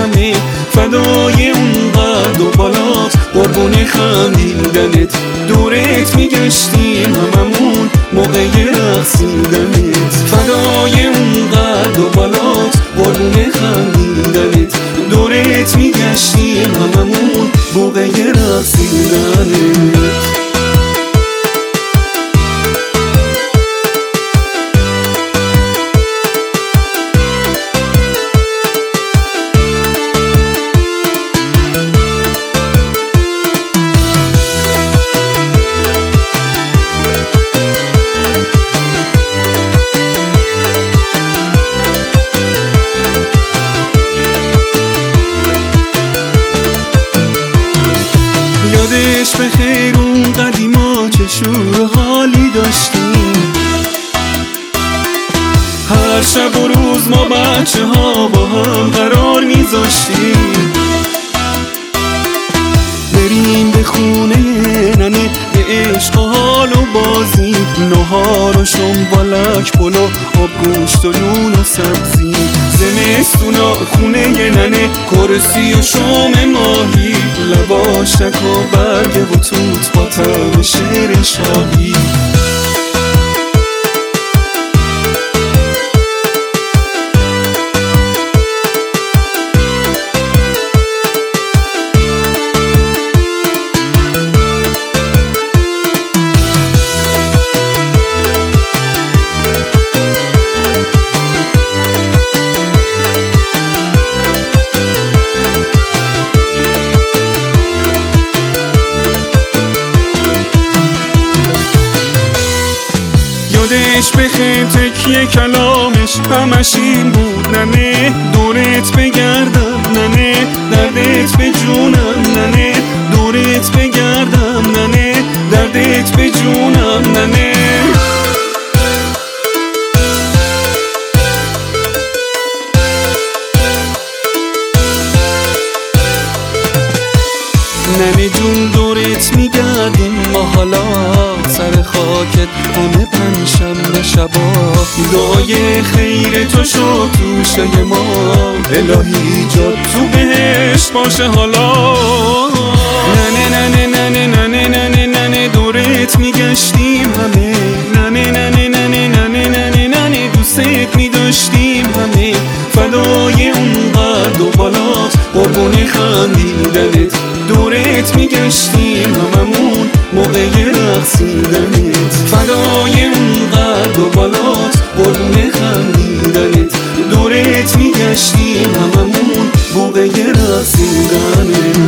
همه فدای اون قد و بالات قربون خندیدنت دورت میگشتیم هممون موقع رقصیدنت فدای اون قد و بالات قربون خندیدنت دورت میگشتیم هممون موقع رقصیدنت یادش بخیر اون قدیما چه شور و حالی داشتیم هر شب و روز ما بچه ها با هم قرار میذاشتیم بریم به خونه ننه به عشق و حال و بازی نهار و شنبالک پلو آب گوشت و نون و سبزی زمستونا خونه ننه کرسی و شوم ماهی لباشک و برگ و توت با طعم شیر شاهی یادش بخیر تکیه کلامش همش این بود ننه دورت بگردم ننه دردت به جونم ننه دورت بگردم ننه دردت به جونم ننه ننه جون دورت میگردیم ما حالا سر خاکت همه پنجشنبه شبا دعای خیر تو شد توشه ما الهی جات تو بهشت باشه حالا ننه ننه ننه ننه ننه ننه دورت میگشتیم همه ننه ننه ننه ننه ننه ننه دوستت میداشتیم همه فدای اون قد و بالات قربون خندیدنت دورت میگشتیم هممون موقع رقصیدنت فدای اون قد و بالات قربون خندیدنت دورت میگشتیم هممون موقع رقصیدنت